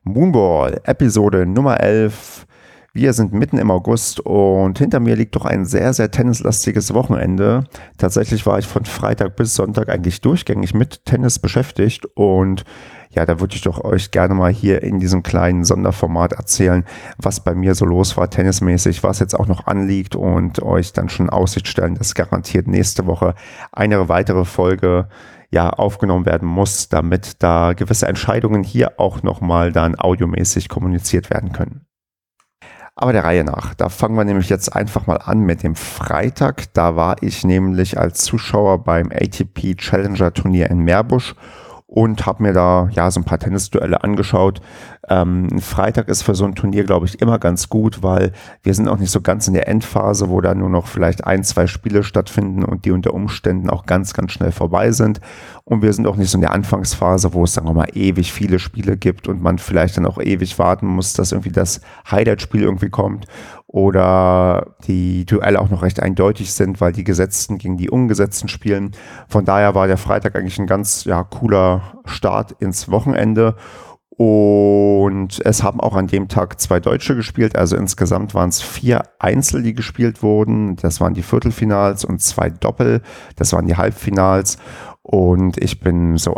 Moonball, Episode Nummer 11. Wir sind mitten im August und hinter mir liegt doch ein sehr, sehr tennislastiges Wochenende. Tatsächlich war ich von Freitag bis Sonntag eigentlich durchgängig mit Tennis beschäftigt und ja, da würde ich doch euch gerne mal hier in diesem kleinen Sonderformat erzählen, was bei mir so los war tennismäßig, was jetzt auch noch anliegt und euch dann schon in Aussicht stellen, dass garantiert nächste Woche eine weitere Folge aufgenommen werden muss, damit da gewisse Entscheidungen hier auch nochmal dann audiomäßig kommuniziert werden können. Aber der Reihe nach, da fangen wir nämlich jetzt einfach mal an mit dem Freitag. Da war ich nämlich als Zuschauer beim ATP Challenger Turnier in Meerbusch und habe mir da so ein paar Tennisduelle angeschaut. Freitag ist für so ein Turnier, glaube ich, immer ganz gut, weil wir sind auch nicht so ganz in der Endphase, wo da nur noch vielleicht 1-2 Spiele stattfinden und die unter Umständen auch ganz, ganz schnell vorbei sind. Und wir sind auch nicht so in der Anfangsphase, wo es, sagen wir mal, ewig viele Spiele gibt und man vielleicht dann auch ewig warten muss, dass irgendwie das Highlight-Spiel irgendwie kommt oder die Duelle auch noch recht eindeutig sind, weil die Gesetzten gegen die Ungesetzten spielen. Von daher war der Freitag eigentlich ein ganz cooler Start ins Wochenende. Und es haben auch an dem Tag 2 Deutsche gespielt, also insgesamt waren es 4 Einzel, die gespielt wurden. Das waren die Viertelfinals und 2 Doppel, das waren die Halbfinals. Und ich bin so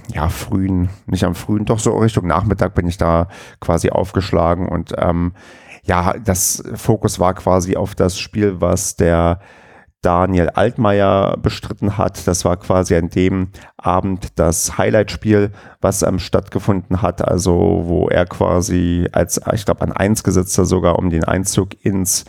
doch so Richtung Nachmittag bin ich da quasi aufgeschlagen. Und das Fokus war quasi auf das Spiel, was der Daniel Altmaier bestritten hat. Das war quasi an dem Abend das Highlight-Spiel, was stattgefunden hat, also wo er quasi als, ich glaube, an 1 Gesetzter sogar um den Einzug ins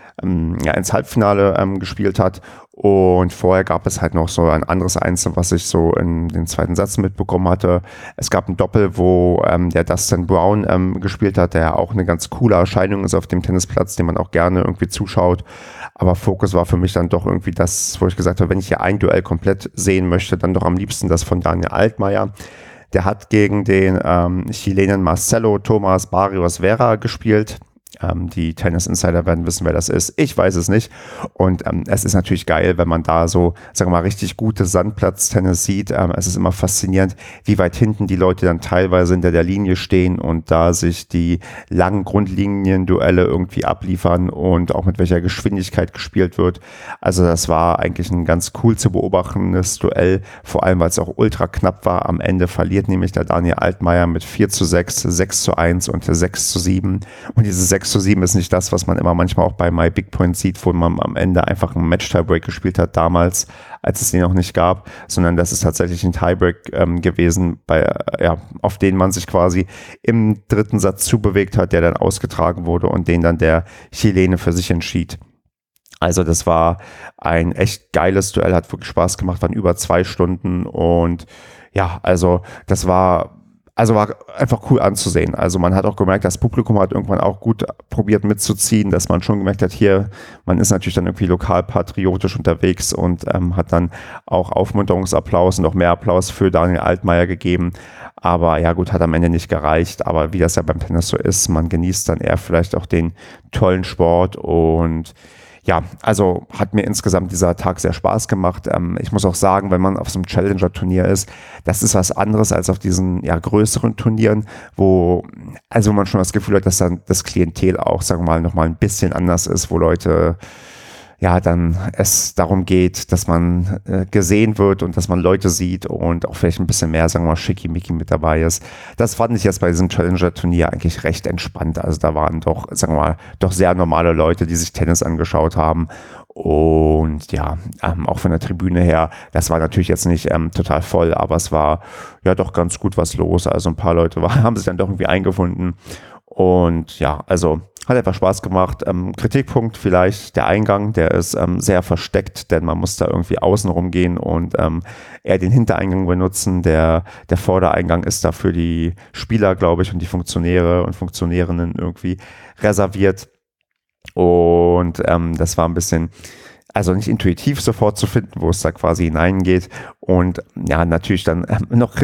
Halbfinale gespielt hat. Und vorher gab es halt noch so ein anderes Einzel, was ich so in den zweiten Satz mitbekommen hatte. Es gab ein Doppel, wo der Dustin Brown gespielt hat, der auch eine ganz coole Erscheinung ist auf dem Tennisplatz, den man auch gerne irgendwie zuschaut. Aber Fokus war für mich dann doch irgendwie das, wo ich gesagt habe, wenn ich hier ein Duell komplett sehen möchte, dann doch am liebsten das von Daniel Altmaier. Der hat gegen den Chilenen Marcelo Tomás Barrios Vera gespielt. Die Tennis-Insider werden wissen, wer das ist. Ich weiß es nicht. Und es ist natürlich geil, wenn man da so, sagen wir mal, richtig gutes Sandplatz-Tennis sieht. Es ist immer faszinierend, wie weit hinten die Leute dann teilweise hinter der Linie stehen und da sich die langen Grundlinien-Duelle irgendwie abliefern und auch mit welcher Geschwindigkeit gespielt wird. Also das war eigentlich ein ganz cool zu beobachtendes Duell, vor allem, weil es auch ultra knapp war. Am Ende verliert nämlich der Daniel Altmaier mit 4:6, 6:1 und 6:7. Und diese 6:7 ist nicht das, was man immer manchmal auch bei My Big Point sieht, wo man am Ende einfach einen Match-Tiebreak gespielt hat damals, als es den noch nicht gab, sondern das ist tatsächlich ein Tiebreak gewesen, auf den man sich quasi im dritten Satz zubewegt hat, der dann ausgetragen wurde und den dann der Chilene für sich entschied. Also das war ein echt geiles Duell, hat wirklich Spaß gemacht, waren über 2 Stunden und das war einfach cool anzusehen. Also man hat auch gemerkt, das Publikum hat irgendwann auch gut probiert mitzuziehen, dass man schon gemerkt hat, hier, man ist natürlich dann irgendwie lokal patriotisch unterwegs und hat dann auch Aufmunterungsapplaus und auch mehr Applaus für Daniel Altmaier gegeben. Aber ja gut, hat am Ende nicht gereicht. Aber wie das ja beim Tennis so ist, man genießt dann eher vielleicht auch den tollen Sport und ja, also hat mir insgesamt dieser Tag sehr Spaß gemacht. Ich muss auch sagen, wenn man auf so einem Challenger-Turnier ist, das ist was anderes als auf diesen größeren Turnieren, wo man schon das Gefühl hat, dass dann das Klientel auch, sagen wir mal, nochmal ein bisschen anders ist, wo Leute dann es darum geht, dass man gesehen wird und dass man Leute sieht und auch vielleicht ein bisschen mehr, sagen wir mal, Schickimicki mit dabei ist. Das fand ich jetzt bei diesem Challenger-Turnier eigentlich recht entspannt. Also da waren doch, sagen wir mal, doch sehr normale Leute, die sich Tennis angeschaut haben. Und auch von der Tribüne her, das war natürlich jetzt nicht total voll, aber es war doch ganz gut was los. Also ein paar Leute haben sich dann doch irgendwie eingefunden. Und hat einfach Spaß gemacht. Kritikpunkt vielleicht der Eingang, der ist sehr versteckt, denn man muss da irgendwie außen rumgehen und eher den Hintereingang benutzen. Der Vordereingang ist da für die Spieler, glaube ich, und die Funktionäre und Funktionärinnen irgendwie reserviert. Und das war ein bisschen, also nicht intuitiv sofort zu finden, wo es da quasi hineingeht. Und natürlich dann noch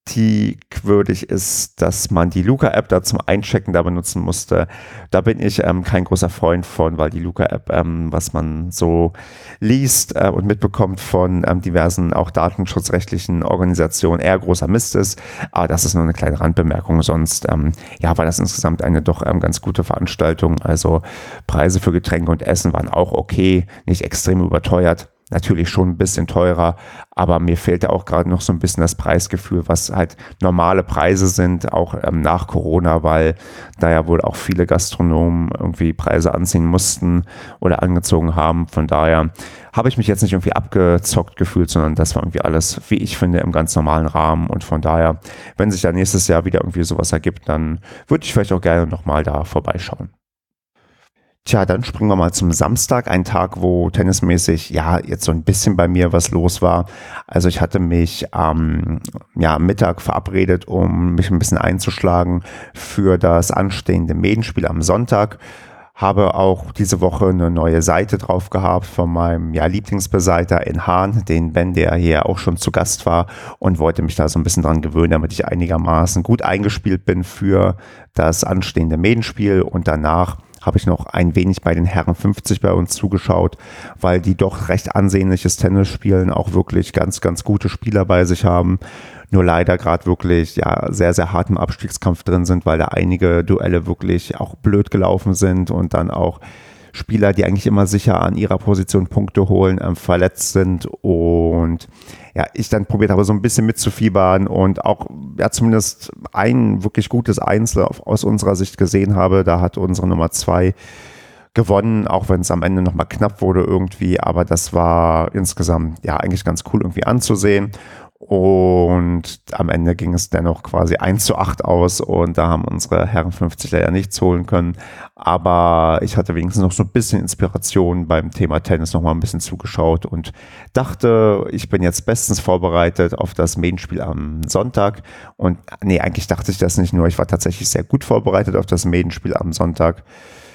kritikwürdig ist, dass man die Luca-App da zum Einchecken da benutzen musste. Da bin ich kein großer Freund von, weil die Luca-App, was man so liest und mitbekommt von diversen auch datenschutzrechtlichen Organisationen, eher großer Mist ist. Aber das ist nur eine kleine Randbemerkung. Sonst war das insgesamt eine doch ganz gute Veranstaltung. Also Preise für Getränke und Essen waren auch okay, nicht extrem überteuert. Natürlich schon ein bisschen teurer, aber mir fehlt ja auch gerade noch so ein bisschen das Preisgefühl, was halt normale Preise sind, auch nach Corona, weil da ja wohl auch viele Gastronomen irgendwie Preise anziehen mussten oder angezogen haben. Von daher habe ich mich jetzt nicht irgendwie abgezockt gefühlt, sondern das war irgendwie alles, wie ich finde, im ganz normalen Rahmen. Und von daher, wenn sich da nächstes Jahr wieder irgendwie sowas ergibt, dann würde ich vielleicht auch gerne nochmal da vorbeischauen. Tja, dann springen wir mal zum Samstag, ein Tag, wo tennismäßig jetzt so ein bisschen bei mir was los war. Also ich hatte mich am Mittag verabredet, um mich ein bisschen einzuschlagen für das anstehende Medenspiel am Sonntag. Habe auch diese Woche eine neue Seite drauf gehabt von meinem Lieblingsbeseiter in Hahn, den Ben, der hier auch schon zu Gast war, und wollte mich da so ein bisschen dran gewöhnen, damit ich einigermaßen gut eingespielt bin für das anstehende Medenspiel. Und danach habe ich noch ein wenig bei den Herren 50 bei uns zugeschaut, weil die doch recht ansehnliches Tennis spielen, auch wirklich ganz, ganz gute Spieler bei sich haben. Nur leider gerade wirklich sehr, sehr hart im Abstiegskampf drin sind, weil da einige Duelle wirklich auch blöd gelaufen sind und dann auch Spieler, die eigentlich immer sicher an ihrer Position Punkte holen, verletzt sind. Und ich dann probiert habe, so ein bisschen mitzufiebern und auch zumindest ein wirklich gutes Einzel aus unserer Sicht gesehen habe. Da hat unsere Nummer 2 gewonnen, auch wenn es am Ende nochmal knapp wurde irgendwie. Aber das war insgesamt eigentlich ganz cool irgendwie anzusehen. Und am Ende ging es dennoch quasi 1:8 aus und da haben unsere Herren 50 leider nichts holen können. Aber ich hatte wenigstens noch so ein bisschen Inspiration beim Thema Tennis, noch mal ein bisschen zugeschaut und dachte, ich bin jetzt bestens vorbereitet auf das Main-Spiel am Sonntag. Und eigentlich dachte ich das nicht nur, ich war tatsächlich sehr gut vorbereitet auf das Main-Spiel am Sonntag.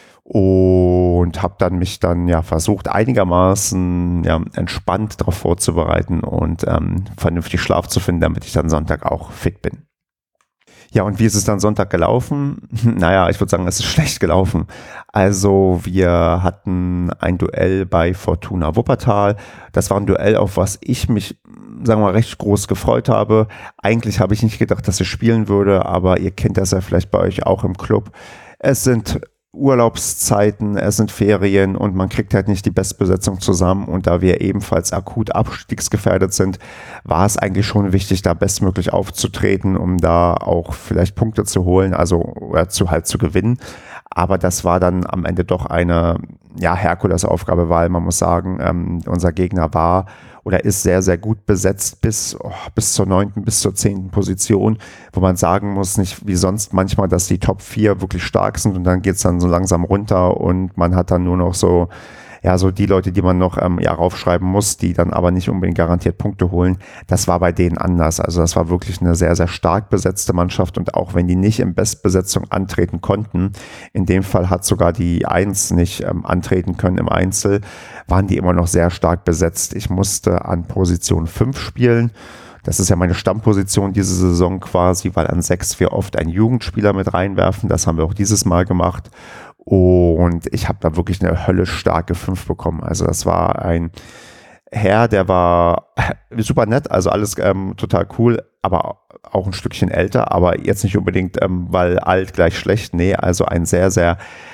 Und habe dann mich dann versucht einigermaßen entspannt darauf vorzubereiten und vernünftig Schlaf zu finden, damit ich dann Sonntag auch fit bin. Ja, und wie ist es dann Sonntag gelaufen? Naja, ich würde sagen, es ist schlecht gelaufen. Also wir hatten ein Duell bei Fortuna Wuppertal. Das war ein Duell, auf was ich mich, sagen wir mal, recht groß gefreut habe. Eigentlich habe ich nicht gedacht, dass ich spielen würde, aber ihr kennt das ja vielleicht bei euch auch im Club. Es sind Urlaubszeiten, es sind Ferien und man kriegt halt nicht die Bestbesetzung zusammen, und da wir ebenfalls akut abstiegsgefährdet sind, war es eigentlich schon wichtig, da bestmöglich aufzutreten, um da auch vielleicht Punkte zu holen, also zu gewinnen. Aber das war dann am Ende doch eine Herkulesaufgabe, weil man muss sagen, unser Gegner war oder ist sehr, sehr gut besetzt bis zur 9., bis zur 10. Position, wo man sagen muss, nicht wie sonst manchmal, dass die Top 4 wirklich stark sind und dann geht es dann so langsam runter und man hat dann nur noch so die Leute, die man noch raufschreiben muss, die dann aber nicht unbedingt garantiert Punkte holen. Das war bei denen anders. Also das war wirklich eine sehr, sehr stark besetzte Mannschaft, und auch wenn die nicht in Bestbesetzung antreten konnten, in dem Fall hat sogar die 1 nicht antreten können im Einzel, waren die immer noch sehr stark besetzt. Ich musste an Position 5 spielen. Das ist ja meine Stammposition diese Saison quasi, weil an 6 wir oft einen Jugendspieler mit reinwerfen. Das haben wir auch dieses Mal gemacht. Und ich habe da wirklich eine höllisch starke 5 bekommen. Also das war ein Herr, der war super nett, also alles total cool, aber auch ein Stückchen älter, aber jetzt nicht unbedingt, weil alt gleich schlecht. Nee, also ein sehr, sehr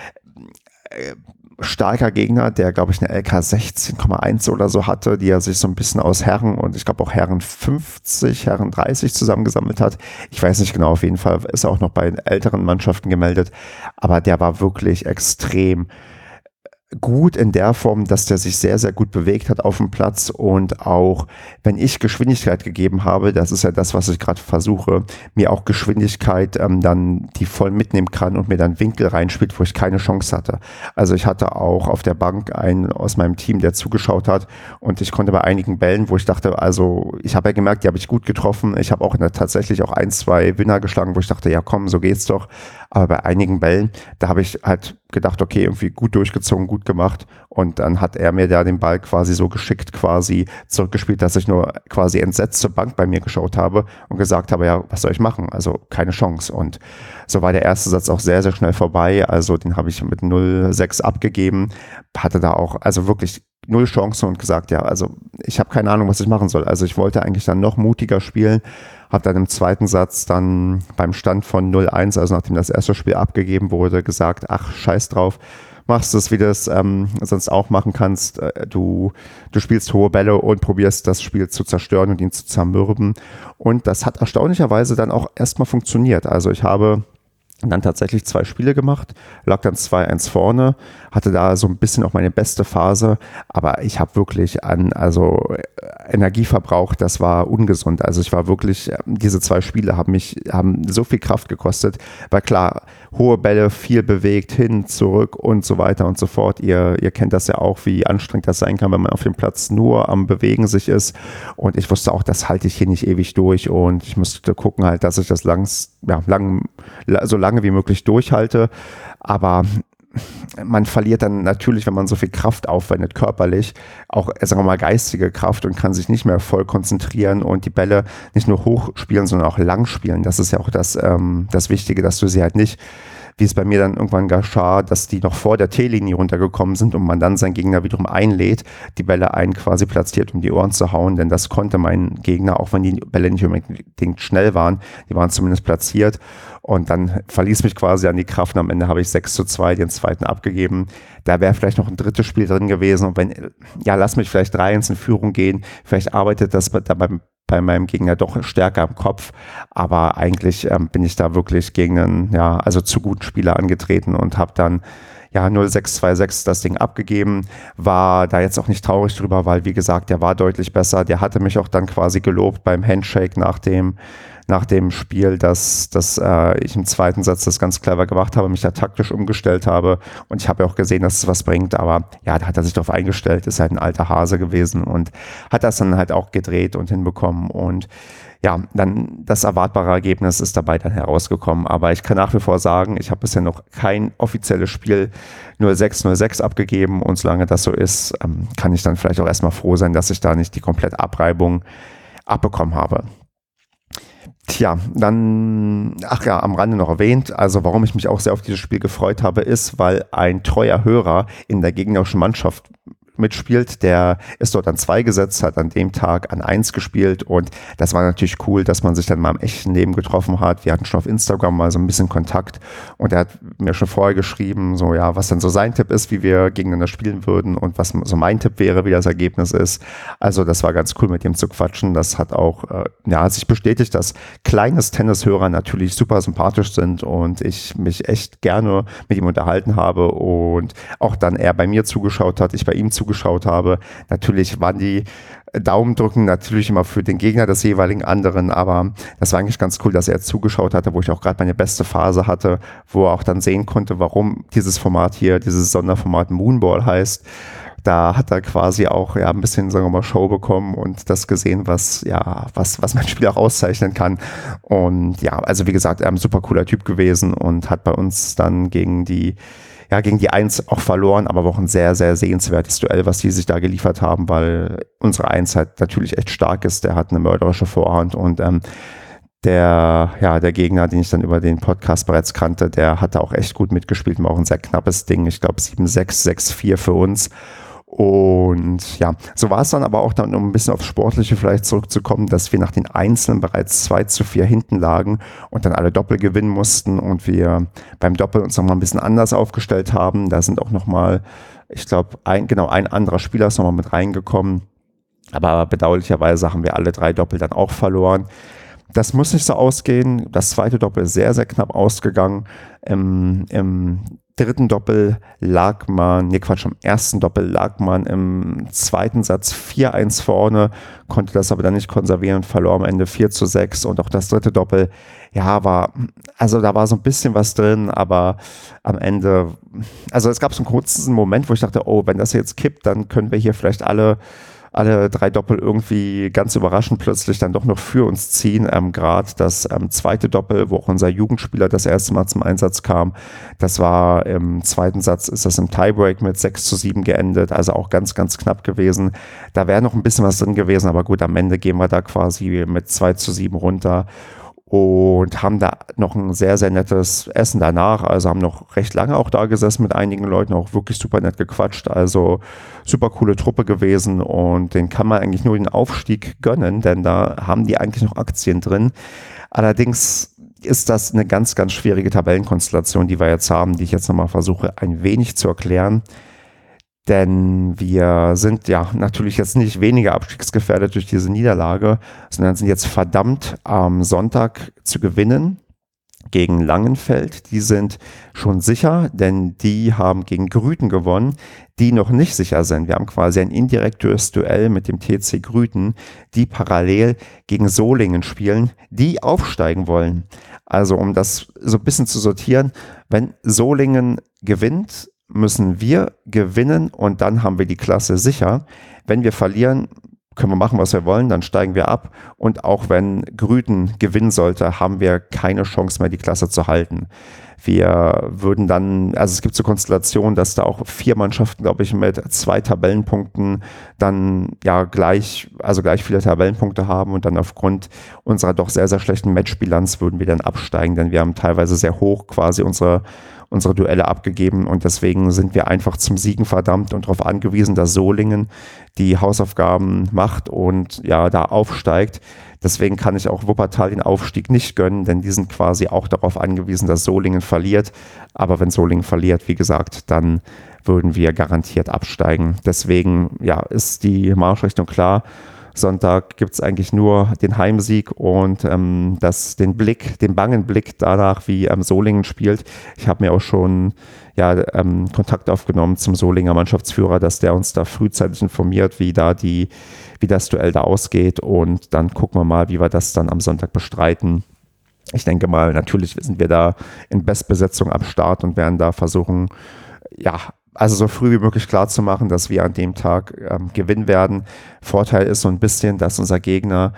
starker Gegner, der, glaube ich, eine LK 16,1 oder so hatte, die er sich so ein bisschen aus Herren und ich glaube auch Herren 50, Herren 30 zusammengesammelt hat. Ich weiß nicht genau, auf jeden Fall ist er auch noch bei älteren Mannschaften gemeldet, aber der war wirklich extrem gut in der Form, dass der sich sehr, sehr gut bewegt hat auf dem Platz, und auch wenn ich Geschwindigkeit gegeben habe, das ist ja das, was ich gerade versuche, mir auch Geschwindigkeit dann die voll mitnehmen kann und mir dann Winkel reinspielt, wo ich keine Chance hatte. Also ich hatte auch auf der Bank einen aus meinem Team, der zugeschaut hat, und ich konnte bei einigen Bällen, wo ich dachte, also ich habe ja gemerkt, die habe ich gut getroffen, ich habe auch tatsächlich auch 1, 2 Winner geschlagen, wo ich dachte, ja komm, so geht's doch, aber bei einigen Bällen, da habe ich halt gedacht, okay, irgendwie gut durchgezogen, gut gemacht. Und dann hat er mir da den Ball quasi so geschickt quasi zurückgespielt, dass ich nur quasi entsetzt zur Bank bei mir geschaut habe und gesagt habe, ja, was soll ich machen? Also keine Chance. Und so war der erste Satz auch sehr, sehr schnell vorbei. Also den habe ich mit 0,6 abgegeben. Hatte da auch, also wirklich null Chance und gesagt, ja, also ich habe keine Ahnung, was ich machen soll. Also ich wollte eigentlich dann noch mutiger spielen, habe dann im zweiten Satz dann beim Stand von 0-1, also nachdem das erste Spiel abgegeben wurde, gesagt, ach, scheiß drauf, machst es, wie du es sonst auch machen kannst. Du spielst hohe Bälle und probierst das Spiel zu zerstören und ihn zu zermürben. Und das hat erstaunlicherweise dann auch erstmal funktioniert. Also ich habe dann tatsächlich 2 Spiele gemacht, lag dann 2-1 vorne, hatte da so ein bisschen auch meine beste Phase, aber ich habe wirklich Energie verbraucht, das war ungesund. Also ich war wirklich, diese 2 Spiele haben so viel Kraft gekostet, weil klar, hohe Bälle, viel bewegt, hin, zurück und so weiter und so fort. Ihr kennt das ja auch, wie anstrengend das sein kann, wenn man auf dem Platz nur am Bewegen sich ist. Und ich wusste auch, das halte ich hier nicht ewig durch und ich musste gucken halt, dass ich das so lange wie möglich durchhalte. Aber man verliert dann natürlich, wenn man so viel Kraft aufwendet, körperlich, auch, sagen wir mal, geistige Kraft und kann sich nicht mehr voll konzentrieren und die Bälle nicht nur hoch spielen, sondern auch lang spielen. Das ist ja auch das Wichtige, dass du sie halt nicht, wie es bei mir dann irgendwann geschah, dass die noch vor der T-Linie runtergekommen sind und man dann seinen Gegner wiederum einlädt, die Bälle einen quasi platziert, um die Ohren zu hauen, denn das konnte mein Gegner, auch wenn die Bälle nicht unbedingt schnell waren, die waren zumindest platziert und dann verließ mich quasi an die Kraft und am Ende habe ich 6-2 den zweiten abgegeben. Da wäre vielleicht noch ein drittes Spiel drin gewesen und lass mich vielleicht 3-1 in Führung gehen, vielleicht arbeitet das bei meinem Gegner doch stärker im Kopf, aber eigentlich bin ich da wirklich gegen einen, zu guten Spieler angetreten und habe dann 0-6-2-6 das Ding abgegeben, war da jetzt auch nicht traurig drüber, weil wie gesagt, der war deutlich besser, der hatte mich auch dann quasi gelobt beim Handshake nach dem Spiel, dass ich im zweiten Satz das ganz clever gemacht habe, mich da taktisch umgestellt habe und ich habe ja auch gesehen, dass es was bringt, aber ja, da hat er sich darauf eingestellt, ist halt ein alter Hase gewesen und hat das dann halt auch gedreht und hinbekommen und ja, dann das erwartbare Ergebnis ist dabei dann herausgekommen, aber ich kann nach wie vor sagen, ich habe bisher noch kein offizielles Spiel 0-6 abgegeben und solange das so ist, kann ich dann vielleicht auch erstmal froh sein, dass ich da nicht die komplette Abreibung abbekommen habe. Tja, dann, am Rande noch erwähnt, also warum ich mich auch sehr auf dieses Spiel gefreut habe, ist, weil ein treuer Hörer in der gegnerischen Mannschaft mitspielt, der ist dort an 2 gesetzt, hat an dem Tag an 1 gespielt und das war natürlich cool, dass man sich dann mal im echten Leben getroffen hat. Wir hatten schon auf Instagram mal so ein bisschen Kontakt und er hat mir schon vorher geschrieben, so ja, was dann so sein Tipp ist, wie wir gegeneinander spielen würden und was so mein Tipp wäre, wie das Ergebnis ist. Also das war ganz cool, mit ihm zu quatschen. Das hat auch sich bestätigt, dass kleines Tennishörer natürlich super sympathisch sind und ich mich echt gerne mit ihm unterhalten habe und auch dann er bei mir zugeschaut hat, ich bei ihm zugeschaut habe. Natürlich waren die Daumendrücken natürlich immer für den Gegner des jeweiligen anderen, aber das war eigentlich ganz cool, dass er zugeschaut hatte, wo ich auch gerade meine beste Phase hatte, wo er auch dann sehen konnte, warum dieses Format hier, dieses Sonderformat Moonball heißt. Da hat er quasi auch ein bisschen, sagen wir mal, Show bekommen und das gesehen, was mein Spiel auch auszeichnen kann. Und ja, also wie gesagt, ein super cooler Typ gewesen und hat bei uns dann gegen die 1 auch verloren, aber auch ein sehr, sehr sehenswertes Duell, was die sich da geliefert haben, weil unsere 1 halt natürlich echt stark ist. Der hat eine mörderische Vorhand und der Gegner, den ich dann über den Podcast bereits kannte, der hatte auch echt gut mitgespielt, war auch ein sehr knappes Ding. Ich glaube 7-6, 6-4 für uns. Und ja, so war es dann aber auch dann, um ein bisschen aufs Sportliche vielleicht zurückzukommen, dass wir nach den Einzelnen bereits 2-4 hinten lagen und dann alle Doppel gewinnen mussten und wir beim Doppel uns nochmal ein bisschen anders aufgestellt haben. Da sind auch nochmal, ich glaube, ein anderer Spieler ist nochmal mit reingekommen. Aber bedauerlicherweise haben wir alle 3 Doppel dann auch verloren. Das muss nicht so ausgehen. Das zweite Doppel ist sehr, sehr knapp ausgegangen. Im dritten Doppel am ersten Doppel lag man im zweiten Satz 4-1 vorne, konnte das aber dann nicht konservieren und verlor am Ende 4-6 und auch das dritte Doppel, da war so ein bisschen was drin, aber am Ende, also es gab so einen kurzen Moment, wo ich dachte, oh, wenn das jetzt kippt, dann können wir hier vielleicht alle alle 3 Doppel irgendwie ganz überraschend plötzlich dann doch noch für uns ziehen. Gerade das zweite Doppel, wo auch unser Jugendspieler das erste Mal zum Einsatz kam, das war im zweiten Satz, ist das im Tiebreak mit 6:7 geendet, also auch ganz, ganz knapp gewesen. Da wäre noch ein bisschen was drin gewesen, aber gut, am Ende gehen wir da quasi mit 2:7 runter. Und haben da noch ein sehr, sehr nettes Essen danach. Also haben noch recht lange auch da gesessen mit einigen Leuten, auch wirklich super nett gequatscht. Also super coole Truppe gewesen und den kann man eigentlich nur den Aufstieg gönnen, denn da haben die eigentlich noch Aktien drin. Allerdings ist das eine ganz, ganz schwierige Tabellenkonstellation, die wir jetzt haben, die ich jetzt nochmal versuche ein wenig zu erklären. Denn wir sind ja natürlich jetzt nicht weniger abstiegsgefährdet durch diese Niederlage, sondern sind jetzt verdammt am Sonntag zu gewinnen gegen Langenfeld. Die sind schon sicher, denn die haben gegen Grüten gewonnen, die noch nicht sicher sind. Wir haben quasi ein indirektes Duell mit dem TC Grüten, die parallel gegen Solingen spielen, die aufsteigen wollen. Also um das so ein bisschen zu sortieren, wenn Solingen gewinnt, müssen wir gewinnen und dann haben wir die Klasse sicher. Wenn wir verlieren, können wir machen, was wir wollen, dann steigen wir ab. Und auch wenn Grüten gewinnen sollte, haben wir keine Chance mehr, die Klasse zu halten. Wir würden dann, also es gibt so Konstellationen, dass da auch 4 Mannschaften, glaube ich, mit 2 Tabellenpunkten dann ja gleich viele Tabellenpunkte haben und dann aufgrund unserer doch sehr, sehr schlechten Matchbilanz würden wir dann absteigen, denn wir haben teilweise sehr hoch quasi unsere Duelle abgegeben und deswegen sind wir einfach zum Siegen verdammt und darauf angewiesen, dass Solingen die Hausaufgaben macht und ja da aufsteigt. Deswegen kann ich auch Wuppertal den Aufstieg nicht gönnen, denn die sind quasi auch darauf angewiesen, dass Solingen verliert. Aber wenn Solingen verliert, wie gesagt, dann würden wir garantiert absteigen. Deswegen ja, ist die Marschrichtung klar. Sonntag gibt es eigentlich nur den Heimsieg und den bangen Blick danach, wie Solingen spielt. Ich habe mir auch schon Kontakt aufgenommen zum Solinger Mannschaftsführer, dass der uns da frühzeitig informiert, wie das Duell da ausgeht und dann gucken wir mal, wie wir das dann am Sonntag bestreiten. Ich denke mal, natürlich sind wir da in Bestbesetzung am Start und werden da versuchen, also so früh wie möglich klar zu machen, dass wir an dem Tag gewinnen werden. Vorteil ist so ein bisschen, dass unser Gegner,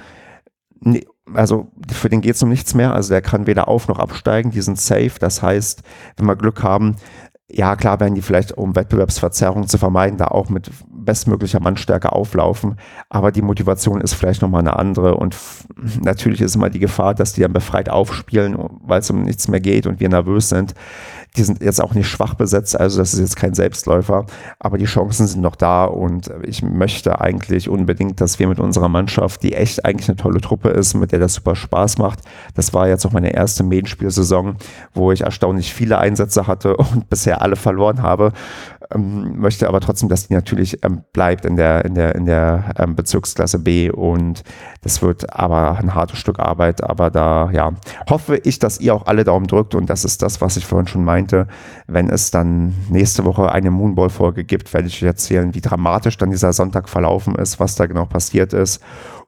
also für den geht es um nichts mehr, also der kann weder auf noch absteigen, die sind safe. Das heißt, wenn wir Glück haben, ja klar werden die vielleicht, um Wettbewerbsverzerrung zu vermeiden, da auch mit bestmöglicher Mannstärke auflaufen, aber die Motivation ist vielleicht nochmal eine andere und natürlich ist immer die Gefahr, dass die dann befreit aufspielen, weil es um nichts mehr geht und wir nervös sind. Die sind jetzt auch nicht schwach besetzt, also das ist jetzt kein Selbstläufer, aber die Chancen sind noch da und ich möchte eigentlich unbedingt, dass wir mit unserer Mannschaft, die echt eigentlich eine tolle Truppe ist, mit der das super Spaß macht. Das war jetzt auch meine erste Medienspielsaison, wo ich erstaunlich viele Einsätze hatte und bisher alle verloren habe. Möchte aber trotzdem, dass die natürlich bleibt in der Bezirksklasse B und das wird aber ein hartes Stück Arbeit, aber da hoffe ich, dass ihr auch alle Daumen drückt und das ist das, was ich vorhin schon meinte. Wenn es dann nächste Woche eine Moonball-Folge gibt, werde ich euch erzählen, wie dramatisch dann dieser Sonntag verlaufen ist, was da genau passiert ist.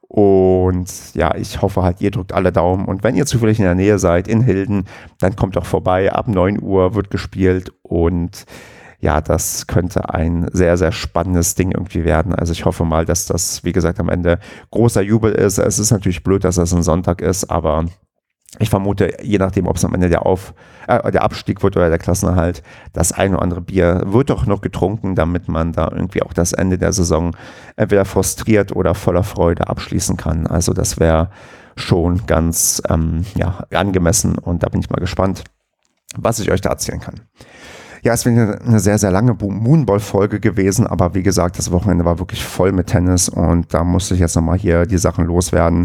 Und ja, ich hoffe halt, ihr drückt alle Daumen. Und wenn ihr zufällig in der Nähe seid, in Hilden, dann kommt doch vorbei. Ab 9 Uhr wird gespielt und ja, das könnte ein sehr, sehr spannendes Ding irgendwie werden. Also ich hoffe mal, dass das, wie gesagt, am Ende großer Jubel ist. Es ist natürlich blöd, dass das ein Sonntag ist, aber ich vermute, je nachdem, ob es am Ende der Abstieg wird oder der Klassenerhalt, das ein oder andere Bier wird doch noch getrunken, damit man da irgendwie auch das Ende der Saison entweder frustriert oder voller Freude abschließen kann. Also das wäre schon ganz angemessen und da bin ich mal gespannt, was ich euch da erzählen kann. Ja, es wäre eine sehr, sehr lange Moonball-Folge gewesen, aber wie gesagt, das Wochenende war wirklich voll mit Tennis und da musste ich jetzt nochmal hier die Sachen loswerden.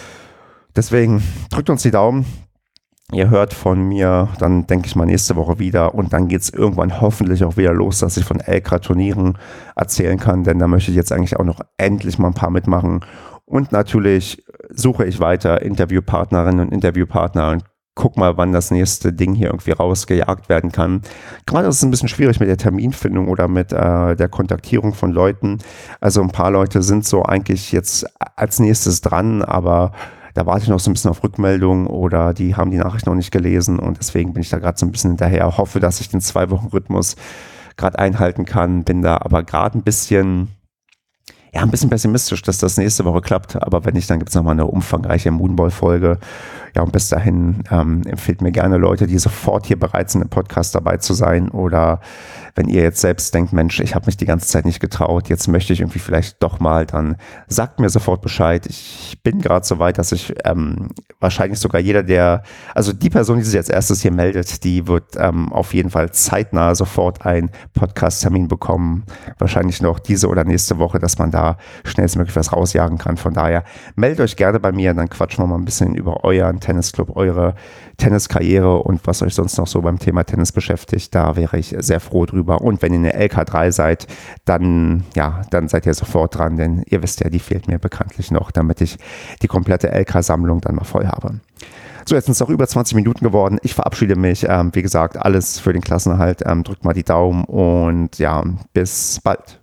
Deswegen drückt uns die Daumen. Ihr hört von mir, dann denke ich mal nächste Woche wieder und dann geht es irgendwann hoffentlich auch wieder los, dass ich von LK-Turnieren erzählen kann, denn da möchte ich jetzt eigentlich auch noch endlich mal ein paar mitmachen. Und natürlich suche ich weiter Interviewpartnerinnen und Interviewpartner und guck mal, wann das nächste Ding hier irgendwie rausgejagt werden kann. Gerade ist es ein bisschen schwierig mit der Terminfindung oder mit der Kontaktierung von Leuten. Also ein paar Leute sind so eigentlich jetzt als nächstes dran, aber da warte ich noch so ein bisschen auf Rückmeldung oder die haben die Nachricht noch nicht gelesen und deswegen bin ich da gerade so ein bisschen hinterher. Hoffe, dass ich den 2-Wochen-Rhythmus gerade einhalten kann, bin da aber gerade ein bisschen ja, ein bisschen pessimistisch, dass das nächste Woche klappt. Aber wenn nicht, dann gibt es nochmal eine umfangreiche Moonball-Folge. Ja, und bis dahin empfehlt mir gerne Leute, die sofort hier bereit sind, im Podcast dabei zu sein. Oder wenn ihr jetzt selbst denkt, Mensch, ich habe mich die ganze Zeit nicht getraut, jetzt möchte ich irgendwie vielleicht doch mal, dann sagt mir sofort Bescheid. Ich bin gerade so weit, dass ich wahrscheinlich sogar also die Person, die sich als erstes hier meldet, die wird auf jeden Fall zeitnah sofort einen Podcast-Termin bekommen. Wahrscheinlich noch diese oder nächste Woche, dass man da schnellstmöglich was rausjagen kann. Von daher meldet euch gerne bei mir, dann quatschen wir mal ein bisschen über euren Tennisclub, eure Tenniskarriere und was euch sonst noch so beim Thema Tennis beschäftigt. Da wäre ich sehr froh drüber. Und wenn ihr eine LK3 seid, dann seid ihr sofort dran, denn ihr wisst ja, die fehlt mir bekanntlich noch, damit ich die komplette LK-Sammlung dann mal voll habe. So, jetzt sind es auch über 20 Minuten geworden. Ich verabschiede mich. Wie gesagt, alles für den Klassenerhalt. Drückt mal die Daumen und ja, bis bald.